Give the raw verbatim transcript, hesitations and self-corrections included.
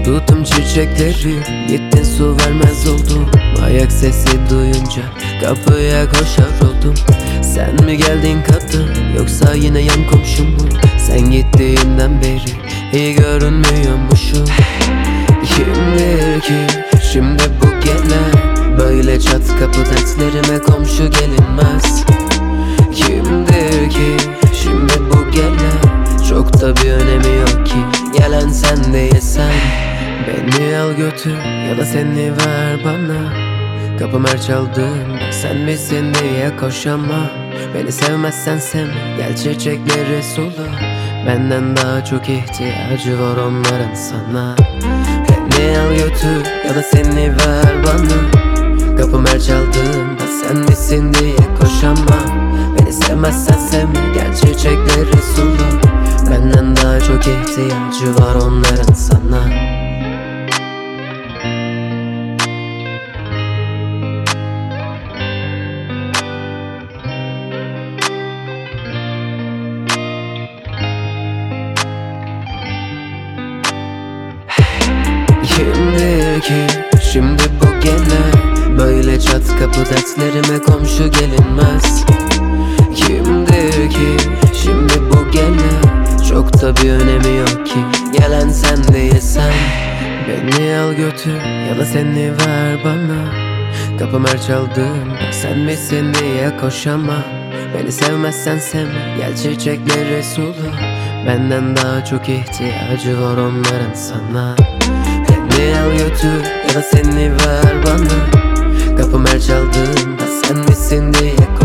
Tuttum çiçekleri, gittin su vermez oldum. Ayak sesi duyunca kapıya koşar oldum. Sen mi geldin kadın, yoksa yine yan komşum mu? Sen gittiğinden beri iyi görünmüyormuşum. Kimdir ki şimdi bu gelen, böyle çat kapı dertlerime komşu gelinmez. Kimdir ki şimdi bu gelen, çok da bir önemi yok ki. Gelen sen değilsen, beni al götür ya da seni ver bana. Kapım her çaldığında sen misin diye koşamam. Beni sevmezsen sevme, gel çiçekleri sula. Benden daha çok ihtiyacı var onların sana. Beni al götür ya da seni ver bana. Kapım her çaldığında sen misin diye koşamam. Beni sevmezsen sevme, gel çiçekleri sula. Benden daha çok ihtiyacı var onların sana. Kimdir ki şimdi bu gelen, böyle çat kapı dertlerime komşu gelinmez. Kimdir ki şimdi bu gelen, çok da bir önemi yok ki. Gelen sen değilsen, beni al götür ya da seni ver bana. Kapım her çaldığında sen misin diye koşamam. Beni sevmezsen sevme, gel çiçekleri sula. Benden daha çok ihtiyacı var onların sana. Beni al götür ya da seni ver bana. Kapım her çaldığında sen misin diye koşamam.